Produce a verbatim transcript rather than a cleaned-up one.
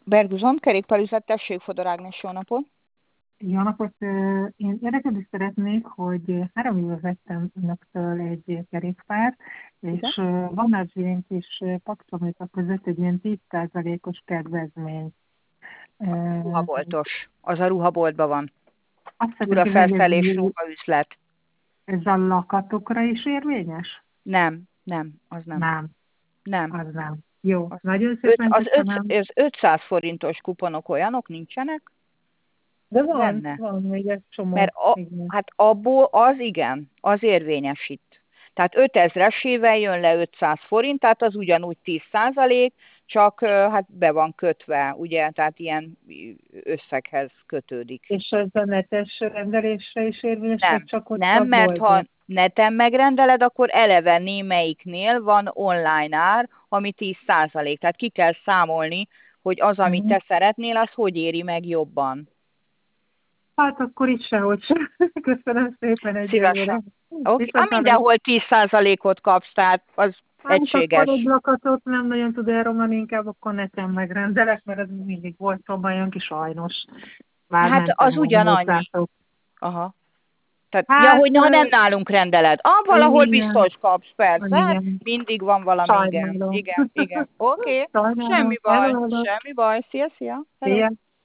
Berguzont, kerékpárüzlet, tessék, Fodor Ágnes, jó napot! Jó napot! Ö, Én érdeklődni szeretnék, hogy három éve vettem önöktől egy kerékpárt, Igen? és ö, van az ilyen kis pakcsomatok között egy ilyen tíz százalékos kedvezmény. Ö, Ruhaboltos. Az a ruhaboltban van. Azt szeretném kérdezni, hogy Túrafelszerelés, ez, ruhaüzlet. ez a lakatokra is érvényes? Nem, nem, az nem. Nem, Nem. az nem. Jó, Az, nagyon öt, szépen az, öt, köszönöm. az ötszáz forintos kuponok olyanok nincsenek De van, benne. van még egy Mert csomó. a, Igen. hát abból az igen, az érvényesít. Tehát ötezresével jön le ötszáz forint, tehát az ugyanúgy tíz százalék, csak ö, hát be van kötve, ugye, tehát ilyen összeghez kötődik. És ez a netes rendelésre is érvényes, vagy Nem, csak ott nem, a mert ha boltban? neten megrendeled, akkor eleve némelyiknél van online ár, ami tíz százalék. Tehát ki kell számolni, hogy az, amit Mhm. te szeretnél, az hogy éri meg jobban. Hát akkor itt sehogy sem. Köszönöm szépen egyelőre. Szívesen. Oké, okay. Viszont hallás. Mindenhol tíz százalékot kapsz, tehát az Hát akkor egy egységes. lakatot nem nagyon tud elromlani, inkább akkor neten megrendelek, mert ez mindig volt szóban jön ki sajnos. Már Hát mentem az volna ugyanannyi. hozzátok. Aha. Tehát, ja, Hát, hogy ha nem nálunk rendeled. Ah, valahol igen, biztos kapsz, persze. Hát igen. mindig van valami, igen. Sajnálom. Igen, igen. Oké, okay. Sajnálom. Semmi baj, Elolvadok. semmi baj. Szia, szia. Hello. Szia.